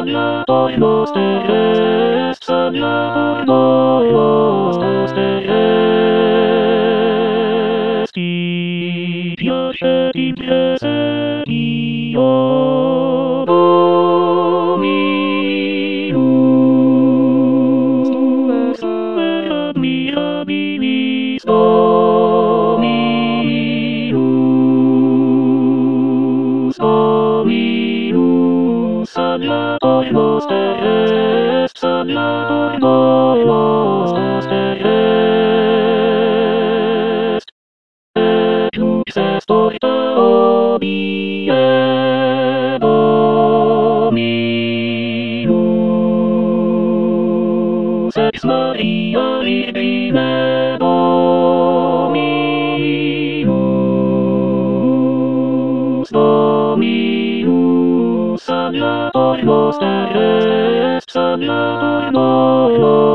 Sablatorios te est, sablatorios te est. Ti piace, ti piace, Dio Dominus. Tu ex mia vivis Dominus. Dominus, sablatorios te est, sablatorios te est. Et lux est orta obie Dominus. Ex Maria Virgine Dominus. Dominus, sablatorios te est, sablatorios